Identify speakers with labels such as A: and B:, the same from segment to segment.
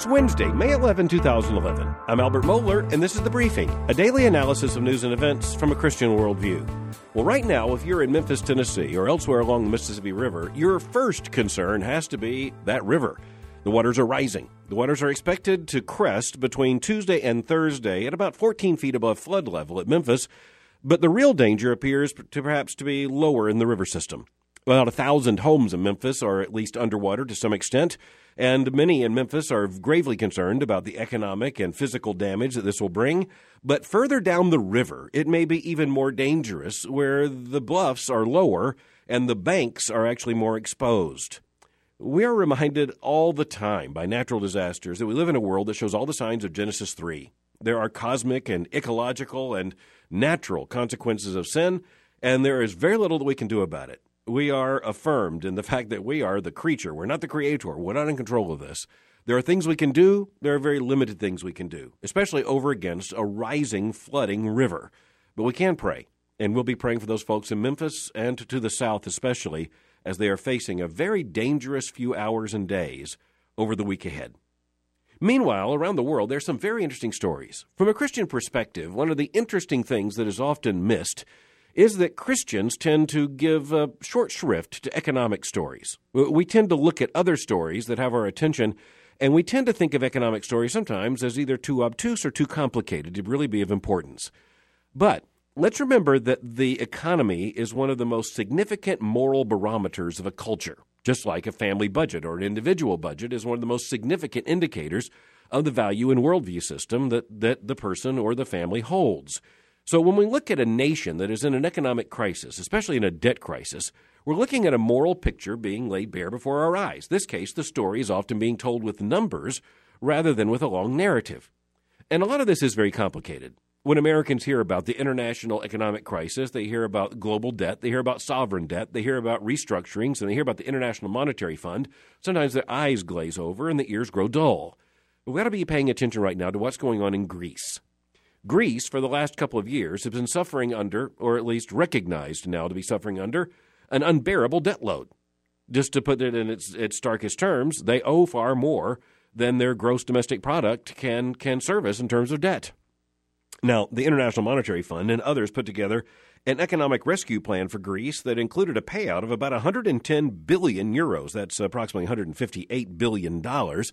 A: It's Wednesday, May 11, 2011. I'm Albert Mohler, and this is The Briefing, a daily analysis of news and events from a Christian worldview. Well, right now, if you're in Memphis, Tennessee, or elsewhere along the Mississippi River, your first concern has to be that river. The waters are rising. The waters are expected to crest between Tuesday and Thursday at about 14 feet above flood level at Memphis, but the real danger appears to perhaps to be lower in the river system. About 1,000 homes in Memphis are at least underwater to some extent, and many in Memphis are gravely concerned about the economic and physical damage that this will bring. But further down the river, it may be even more dangerous, where the bluffs are lower and the banks are actually more exposed. We are reminded all the time by natural disasters that we live in a world that shows all the signs of Genesis 3. There are cosmic and ecological and natural consequences of sin, and there is very little that we can do about it. We are affirmed in the fact that we are the creature. We're not the creator. We're not in control of this. There are things we can do. There are very limited things we can do, especially over against a rising, flooding river. But we can pray, and we'll be praying for those folks in Memphis and to the south especially, as they are facing a very dangerous few hours and days over the week ahead. Meanwhile, around the world, there's some very interesting stories. From a Christian perspective, one of the interesting things that is often missed is that Christians tend to give short shrift to economic stories. We tend to look at other stories that have our attention, and we tend to think of economic stories sometimes as either too obtuse or too complicated to really be of importance. But let's remember that the economy is one of the most significant moral barometers of a culture, just like a family budget or an individual budget is one of the most significant indicators of the value and worldview system that the person or the family holds. So when we look at a nation that is in an economic crisis, especially in a debt crisis, we're looking at a moral picture being laid bare before our eyes. In this case, the story is often being told with numbers rather than with a long narrative. And a lot of this is very complicated. When Americans hear about the international economic crisis, they hear about global debt, they hear about sovereign debt, they hear about restructurings, and they hear about the International Monetary Fund. Sometimes their eyes glaze over and the ears grow dull. We've got to be paying attention right now to what's going on in Greece. Greece, for the last couple of years, has been suffering under, or at least recognized now to be suffering under, an unbearable debt load. Just to put it in its starkest terms, they owe far more than their gross domestic product can service in terms of debt. Now, the International Monetary Fund and others put together an economic rescue plan for Greece that included a payout of about 110 billion euros. That's approximately $158 billion.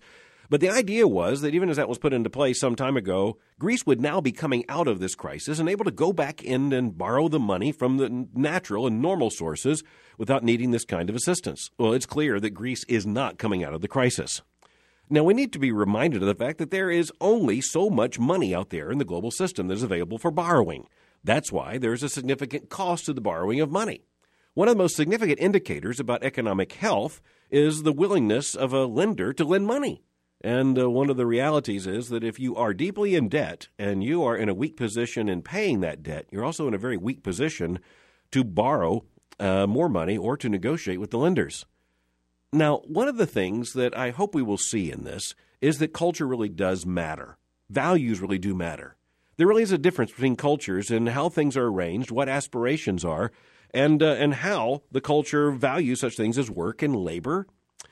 A: But the idea was that even as that was put into place some time ago, Greece would now be coming out of this crisis and able to go back in and borrow the money from the natural and normal sources without needing this kind of assistance. Well, it's clear that Greece is not coming out of the crisis. Now, we need to be reminded of the fact that there is only so much money out there in the global system that is available for borrowing. That's why there's a significant cost to the borrowing of money. One of the most significant indicators about economic health is the willingness of a lender to lend money. And one of the realities is that if you are deeply in debt and you are in a weak position in paying that debt, you're also in a very weak position to borrow more money or to negotiate with the lenders. Now, one of the things that I hope we will see in this is that culture really does matter. Values really do matter. There really is a difference between cultures in how things are arranged, what aspirations are, and how the culture values such things as work and labor.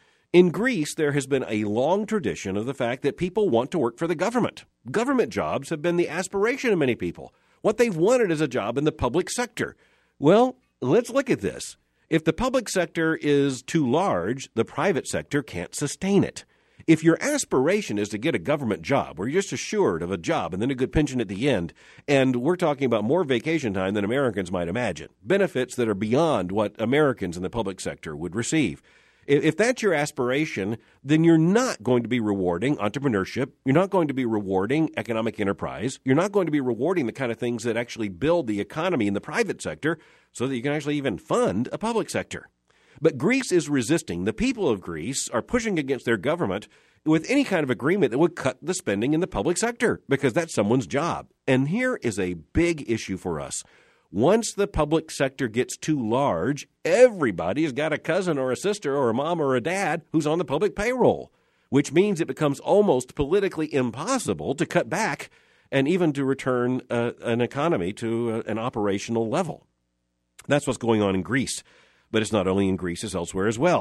A: In Greece, there has been a long tradition of the fact that people want to work for the government. Government jobs have been the aspiration of many people. What they've wanted is a job in the public sector. Well, let's look at this. If the public sector is too large, the private sector can't sustain it. If your aspiration is to get a government job where you're just assured of a job and then a good pension at the end, and we're talking about more vacation time than Americans might imagine, benefits that are beyond what Americans in the public sector would receive, if that's your aspiration, then you're not going to be rewarding entrepreneurship. You're not going to be rewarding economic enterprise. You're not going to be rewarding the kind of things that actually build the economy in the private sector so that you can actually even fund a public sector. But Greece is resisting. The people of Greece are pushing against their government with any kind of agreement that would cut the spending in the public sector because that's someone's job. And here is a big issue for us. Once the public sector gets too large, everybody's got a cousin or a sister or a mom or a dad who's on the public payroll, which means it becomes almost politically impossible to cut back and even to return an economy to an operational level. That's what's going on in Greece. But it's not only in Greece, it's elsewhere as well.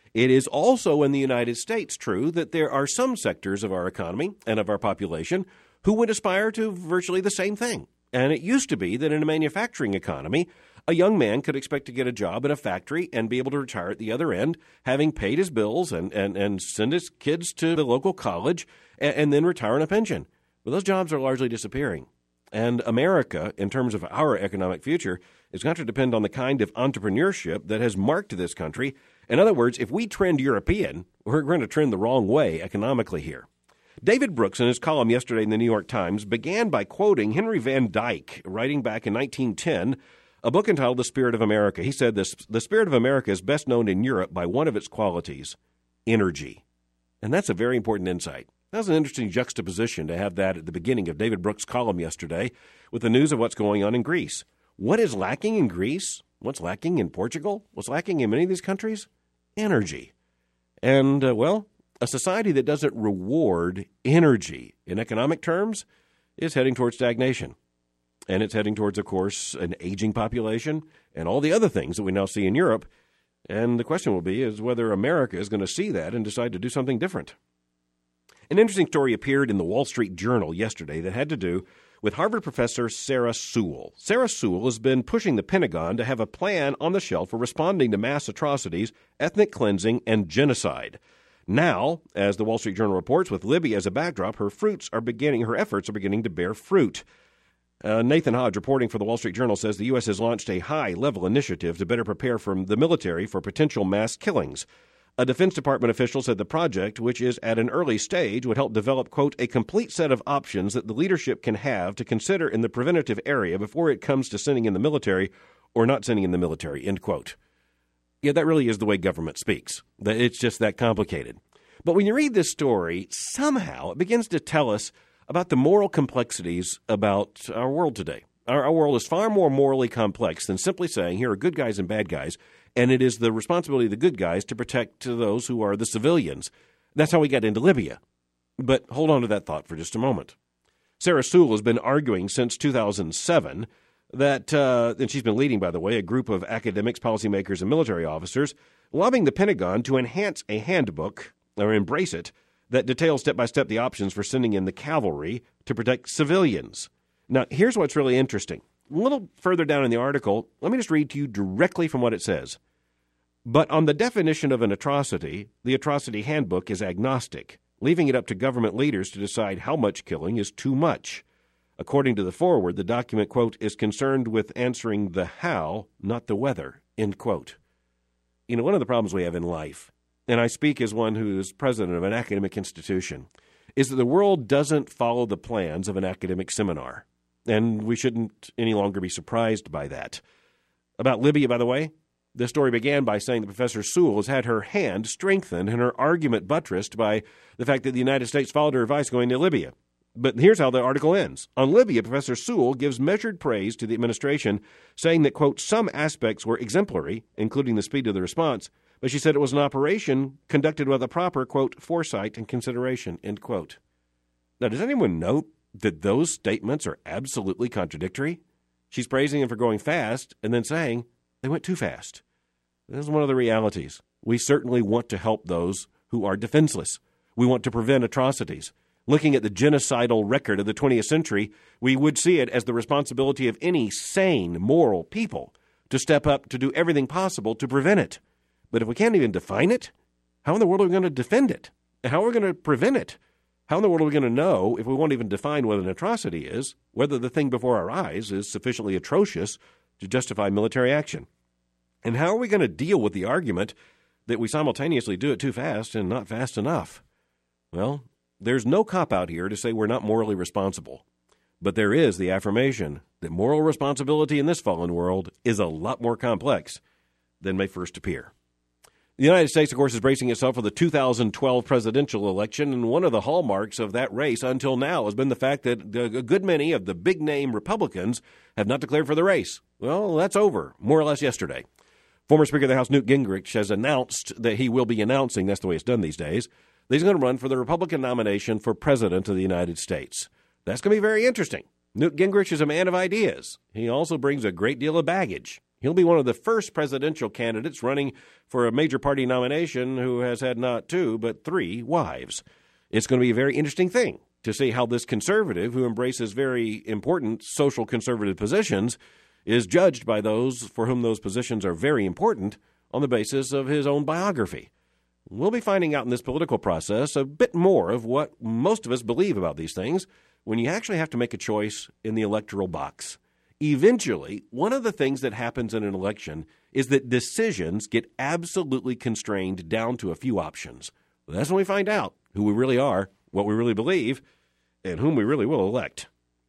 A: It is also in the United States true that there are some sectors of our economy and of our population who would aspire to virtually the same thing. And it used to be that in a manufacturing economy, a young man could expect to get a job in a factory and be able to retire at the other end, having paid his bills and send his kids to the local college and then retire on a pension. Well, those jobs are largely disappearing. And America, in terms of our economic future, is going to depend on the kind of entrepreneurship that has marked this country. In other words, if we trend European, we're going to trend the wrong way economically here. David Brooks, in his column yesterday in the New York Times, began by quoting Henry Van Dyke, writing back in 1910, a book entitled The Spirit of America. He said, the spirit of America is best known in Europe by one of its qualities, energy. And that's a very important insight. That was an interesting juxtaposition to have that at the beginning of David Brooks' column yesterday with the news of what's going on in Greece. What is lacking in Greece? What's lacking in Portugal? What's lacking in many of these countries? Energy. And, a society that doesn't reward energy in economic terms is heading towards stagnation. And it's heading towards, of course, an aging population and all the other things that we now see in Europe. And the question will be is whether America is going to see that and decide to do something different. An interesting story appeared in the Wall Street Journal yesterday that had to do with Harvard professor Sarah Sewell. Sarah Sewell has been pushing the Pentagon to have a plan on the shelf for responding to mass atrocities, ethnic cleansing, and genocide. Now, as the Wall Street Journal reports, with Libya as a backdrop, her efforts are beginning to bear fruit. Nathan Hodge, reporting for the Wall Street Journal, says the U.S. has launched a high-level initiative to better prepare the military for potential mass killings. A Defense Department official said the project, which is at an early stage, would help develop, quote, a complete set of options that the leadership can have to consider in the preventative area before it comes to sending in the military or not sending in the military, end quote. Yeah, that really is the way government speaks. It's just that complicated. But when you read this story, somehow it begins to tell us about the moral complexities about our world today. Our world is far more morally complex than simply saying here are good guys and bad guys, and it is the responsibility of the good guys to protect those who are the civilians. That's how we got into Libya. But hold on to that thought for just a moment. Sarah Sewell has been arguing since 2007 that, and she's been leading, by the way, a group of academics, policymakers, and military officers, lobbying the Pentagon to enhance a handbook, or embrace it, that details step-by-step the options for sending in the cavalry to protect civilians. Now, here's what's really interesting. A little further down in the article, let me just read to you directly from what it says. But on the definition of an atrocity, the atrocity handbook is agnostic, leaving it up to government leaders to decide how much killing is too much. According to the foreword, the document, quote, is concerned with answering the how, not the whether, end quote. You know, one of the problems we have in life, and I speak as one who is president of an academic institution, is that the world doesn't follow the plans of an academic seminar. And we shouldn't any longer be surprised by that. About Libya, by the way, the story began by saying that Professor Sewell has had her hand strengthened and her argument buttressed by the fact that the United States followed her advice going to Libya. But here's how the article ends. On Libya, Professor Sewell gives measured praise to the administration, saying that, quote, some aspects were exemplary, including the speed of the response, but she said it was an operation conducted with a proper, quote, foresight and consideration, end quote. Now, does anyone note that those statements are absolutely contradictory? She's praising them for going fast and then saying they went too fast. This is one of the realities. We certainly want to help those who are defenseless. We want to prevent atrocities. Looking at the genocidal record of the 20th century, we would see it as the responsibility of any sane, moral people to step up to do everything possible to prevent it. But if we can't even define it, how in the world are we going to defend it? How are we going to prevent it? How in the world are we going to know, if we won't even define what an atrocity is, whether the thing before our eyes is sufficiently atrocious to justify military action? And how are we going to deal with the argument that we simultaneously do it too fast and not fast enough? Well, there's no cop-out here to say we're not morally responsible. But there is the affirmation that moral responsibility in this fallen world is a lot more complex than may first appear. The United States, of course, is bracing itself for the 2012 presidential election, and one of the hallmarks of that race until now has been the fact that a good many of the big-name Republicans have not declared for the race. Well, that's over, more or less yesterday. Former Speaker of the House Newt Gingrich has announced that he will be announcing, that's the way it's done these days, that he's going to run for the Republican nomination for President of the United States. That's going to be very interesting. Newt Gingrich is a man of ideas. He also brings a great deal of baggage. He'll be one of the first presidential candidates running for a major party nomination who has had not 2, but 3 wives. It's going to be a very interesting thing to see how this conservative, who embraces very important social conservative positions, is judged by those for whom those positions are very important on the basis of his own biography. We'll be finding out in this political process a bit more of what most of us believe about these things when you actually have to make a choice in the electoral box. Eventually, one of the things that happens in an election is that decisions get absolutely constrained down to a few options. That's when we find out who we really are, what we really believe, and whom we really will elect.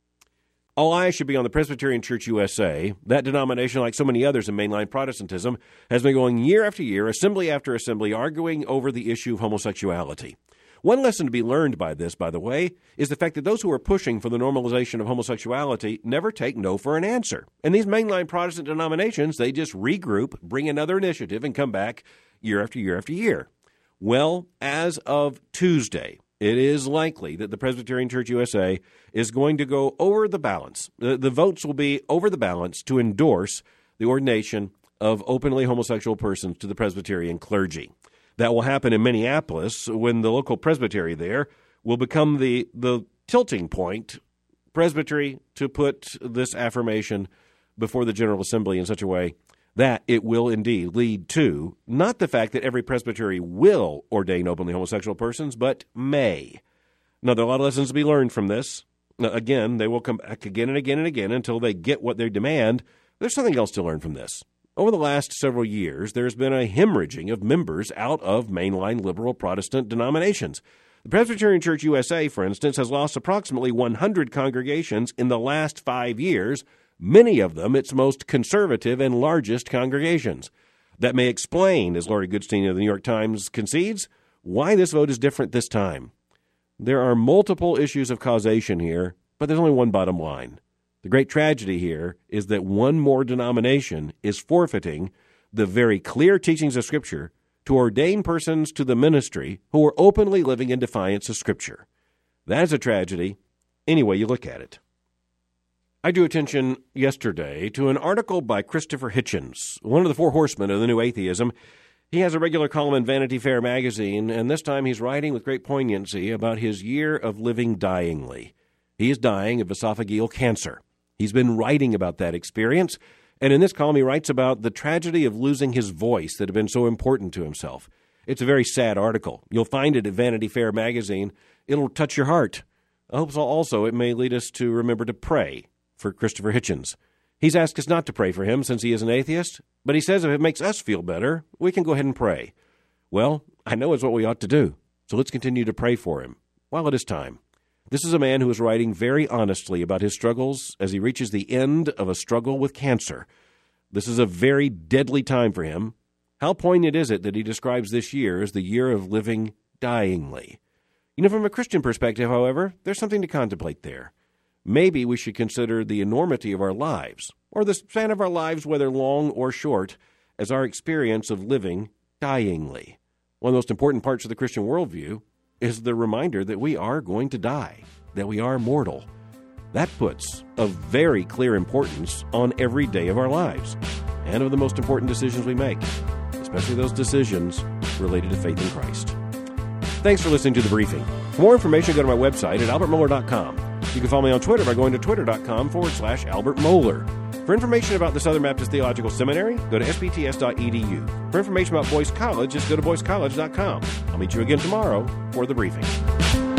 A: All eyes should be on the Presbyterian Church USA. That denomination, like so many others in mainline Protestantism, has been going year after year, assembly after assembly, arguing over the issue of homosexuality. One lesson to be learned by this, by the way, is the fact that those who are pushing for the normalization of homosexuality never take no for an answer. And these mainline Protestant denominations, they just regroup, bring another initiative, and come back year after year after year. Well, as of Tuesday, it is likely that the Presbyterian Church USA is going to go over the balance. The votes will be over the balance to endorse the ordination of openly homosexual persons to the Presbyterian clergy. That will happen in Minneapolis when the local presbytery there will become the tilting point presbytery to put this affirmation before the General Assembly in such a way that it will indeed lead to not the fact that every presbytery will ordain openly homosexual persons, but may. Now, there are a lot of lessons to be learned from this. Again, they will come back again and again and again until they get what they demand. There's something else to learn from this. Over the last several years, there's been a hemorrhaging of members out of mainline liberal Protestant denominations. The Presbyterian Church USA, for instance, has lost approximately 100 congregations in the last 5 years, many of them its most conservative and largest congregations. That may explain, as Laurie Goodstein of the New York Times concedes, why this vote is different this time. There are multiple issues of causation here, but there's only one bottom line. The great tragedy here is that one more denomination is forfeiting the very clear teachings of Scripture to ordain persons to the ministry who are openly living in defiance of Scripture. That is a tragedy, any way you look at it. I drew attention yesterday to an article by Christopher Hitchens, one of the 4 horsemen of the New Atheism. He has a regular column in Vanity Fair magazine, and this time he's writing with great poignancy about his year of living dyingly. He is dying of esophageal cancer. He's been writing about that experience, and in this column he writes about the tragedy of losing his voice that had been so important to himself. It's a very sad article. You'll find it at Vanity Fair magazine. It'll touch your heart. I hope so also it may lead us to remember to pray for Christopher Hitchens. He's asked us not to pray for him since he is an atheist, but he says if it makes us feel better, we can go ahead and pray. Well, I know it's what we ought to do, so let's continue to pray for him while it is time. This is a man who is writing very honestly about his struggles as he reaches the end of a struggle with cancer. This is a very deadly time for him. How poignant is it that he describes this year as the year of living dyingly? You know, from a Christian perspective, however, there's something to contemplate there. Maybe we should consider the enormity of our lives, or the span of our lives, whether long or short, as our experience of living dyingly. One of the most important parts of the Christian worldview is the reminder that we are going to die, that we are mortal. That puts a very clear importance on every day of our lives and of the most important decisions we make, especially those decisions related to faith in Christ. Thanks for listening to The Briefing. For more information, go to my website at albertmohler.com. You can follow me on Twitter by going to twitter.com/Albert Mohler. For information about the Southern Baptist Theological Seminary, go to sbts.edu. For information about Boyce College, just go to boycecollege.com. I'll meet you again tomorrow for The Briefing.